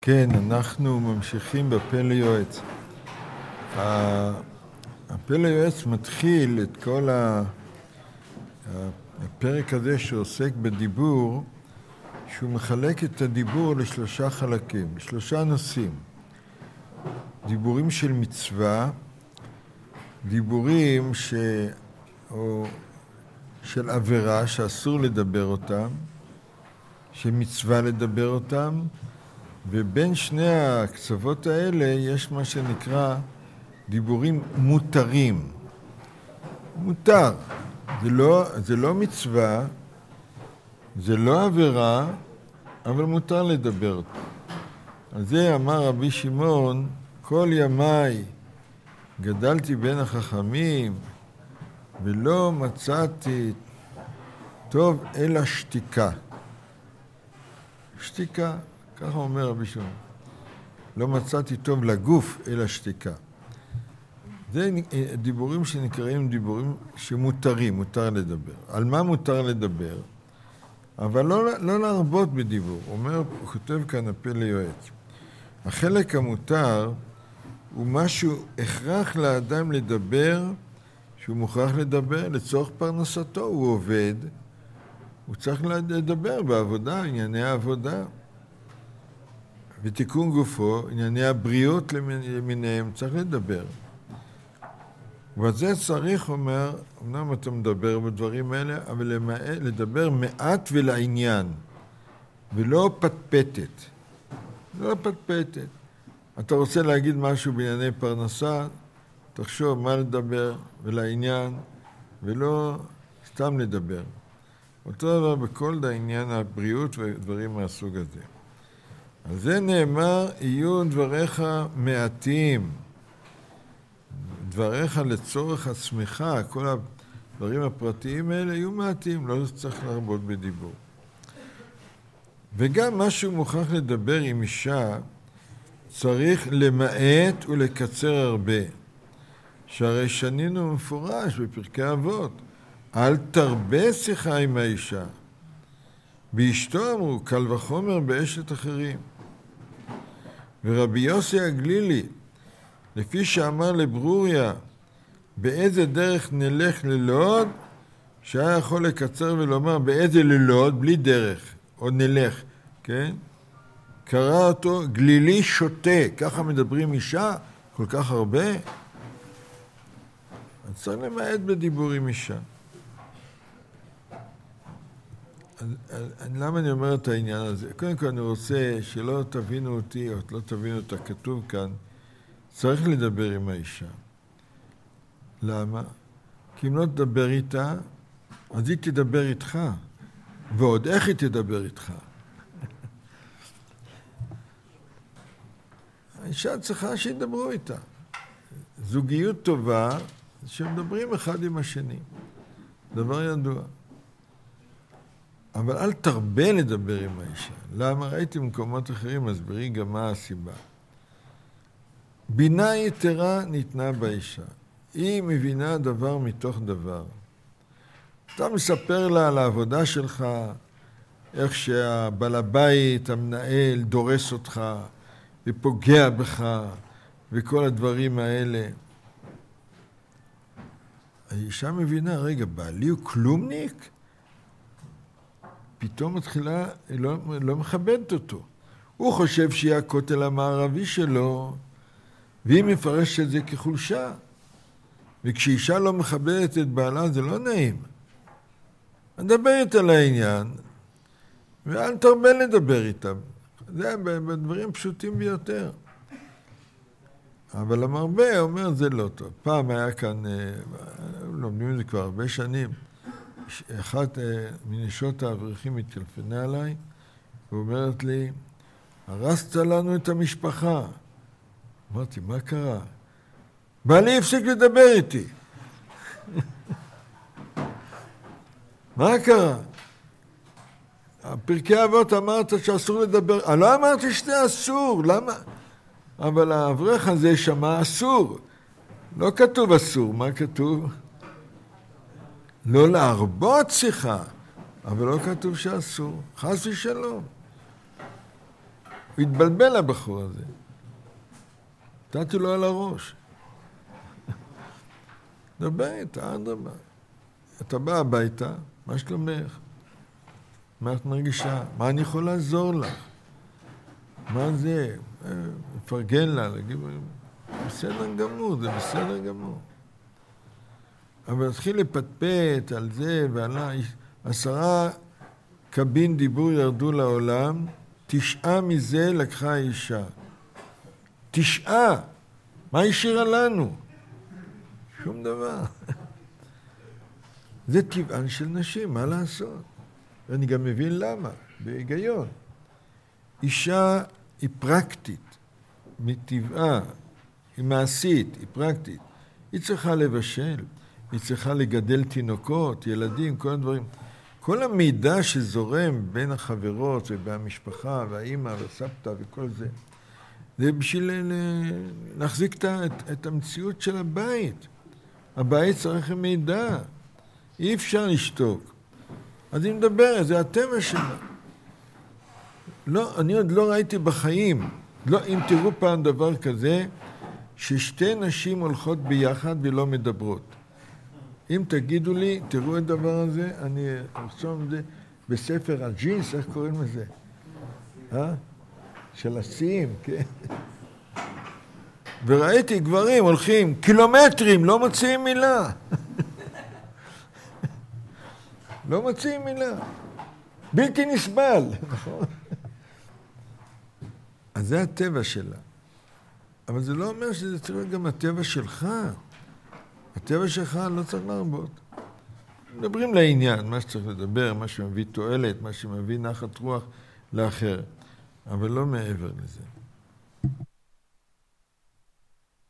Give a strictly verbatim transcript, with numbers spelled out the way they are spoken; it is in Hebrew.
כן, אנחנו ממשיכים בפה ליועץ. הפה ליועץ מתחיל את כל הפרק הזה שעוסק בדיבור, שהוא מחלק את הדיבור לשלושה חלקים, לשלושה נושאים. דיבורים של מצווה, דיבורים ש... או של עבירה שאסור לדבר אותם, שמצווה לדבר אותם, ובין שני הקצוות האלה יש מה שנקרא דיבורים מותרים. מותר. זה לא, זה לא מצווה, זה לא עבירה, אבל מותר לדבר אותו. על זה אמר רבי שמעון, כל ימיי גדלתי בין החכמים, ולא מצאתי טוב אלא שתיקה. שתיקה. ככה אומר רבי שמעון. לא מצאתי טוב לגוף אלא שתיקה. זה דיבורים שנקראים דיבורים שמותרים, מותר לדבר. על מה מותר לדבר? אבל לא, לא להרבות בדיבור. הוא אומר, הוא כותב כאן הפה ליועץ. החלק המותר הוא משהו הכרח לאדם לדבר, שהוא מוכרח לדבר לצורך פרנסתו. הוא עובד, הוא צריך לדבר בעבודה, ענייני העבודה. ותיקון גופו, ענייני הבריאות למיניהם, צריך לדבר. וזה צריך, אומר, אמנם אתה מדבר בדברים האלה, אבל למעט, לדבר מעט ולעניין, ולא פטפטת. לא פטפטת. אתה רוצה להגיד משהו בענייני פרנסה, תחשוב מה לדבר ולעניין, ולא סתם לדבר. אותו דבר בכל העניין הבריאות ודברים מהסוג הזה. אז זה נאמר, יהיו דבריך מעטים, דבריך לצורך עצמך, כל הדברים הפרטיים האלה יהיו מעטים, לא צריך להרבות בדיבור. וגם משהו מוכרח לדבר עם אישה, צריך למעט ולקצר הרבה. שהרי שנינו מפורש בפרקי אבות, אל תרבה שיחה עם האישה. באשתו אמרו, קל וחומר באשת אחרים. ורבי יוסי הגלילי, לפי שאמר לברוריה, באיזה דרך נלך ללוד, שהיה יכול לקצר ולומר, באיזה ללוד, בלי דרך, או נלך, כן? קרא אותו, גלילי שוטה, ככה מדברים אישה, כל כך הרבה. אז צריך למעט בדיבור עם אישה. למה אני אומר את העניין הזה? קודם כל אני רוצה שלא תבינו אותי, או לא תבינו את הכתוב כאן, צריך לדבר עם האישה. למה? כי אם לא תדבר איתה, אז היא תדבר איתך. ועוד איך היא תדבר איתך? האישה צריכה שידברו איתה. זוגיות טובה, שמדברים אחד עם השני. דבר ידוע. אבל אל תרבה לדבר עם האישה. למה? ראיתי במקומות אחרים, מסבירי גם מה הסיבה. בינה יתרה ניתנה באישה. היא מבינה דבר מתוך דבר. אתה מספר לה על העבודה שלך, איך שהבעל הבית, המנהל, דורס אותך, ופוגע בך, וכל הדברים האלה. האישה מבינה, רגע, בעלי הוא כלומניק? פתאום מתחילה, היא לא, לא מכבדת אותו. הוא חושב שהיא הכותל המערבי שלו, והיא מפרשת את זה כחולשה. וכשאישה לא מכבדת את בעלה, זה לא נעים. מדברת על העניין, ואל תרבה לדבר איתם. זה בדברים פשוטים ביותר. אבל המרבה אומר, זה לא טוב. פעם היה כאן, לומדים את זה כבר הרבה שנים, אחת מנשות האברכים התטלפנה עליי, ואומרת לי, הרסת לנו את המשפחה. אמרתי, מה קרה? בעלי הפסיק לדבר איתי. מה קרה? הפרקי אבות אמרת שאסור לדבר. אני לא אמרתי שזה אסור, למה? אבל האברך הזה שמע אסור. לא כתוב אסור, מה כתוב? לא להרבות שיחה, אבל לא כתוב שאסור. חס ושלום. הוא התבלבל הבחור הזה. נתתי לו על הראש. דבר איתה, אדרבה. אתה בא הביתה, מה שלומך? מה את מרגישה? מה אני יכול לעזור לך? מה זה? מפרגן לה, להגיד, בסדר גמור, זה בסדר גמור. אבל התחיל לפטפט על זה ועל עשרה קבין דיבור ירדו לעולם, תשעה מזה לקחה האישה. תשעה! מה השאירה לנו? שום דבר. זה טבען של נשים, מה לעשות? ואני גם מבין למה, בהיגיון. אישה היא פרקטית, מטבעה, היא מעשית, היא פרקטית. היא צריכה לבשל, היא צריכה לגדל תינוקות, ילדים, כל הדברים. כל המידע שזורם בין החברות ובמשפחה והאימא והסבתא וכל זה, זה בשביל להחזיק את, את המציאות של הבית. הבית צריך מידע. אי אפשר לשתוק. אז היא מדברת, זה הטבע שלה. לא, אני עוד לא ראיתי בחיים. לא, אם תראו פעם דבר כזה, ששתי נשים הולכות ביחד ולא מדברות. אם תגידו לי, תראו את הדבר הזה, אני ארשום את זה בספר הג'ינס, איך קוראים לזה? אה? של השיאים, כן? וראיתי גברים הולכים קילומטרים, לא מוציאים מילה. לא מוציאים מילה. בלתי נסבל, נכון? אז זה הטבע שלה. אבל זה לא אומר שזה צריך להיות גם הטבע שלך. הטבע שלך לא צריך להרבות. מדברים לעניין, מה שצריך לדבר, מה שמביא תועלת, מה שמביא נחת רוח לאחר. אבל לא מעבר לזה.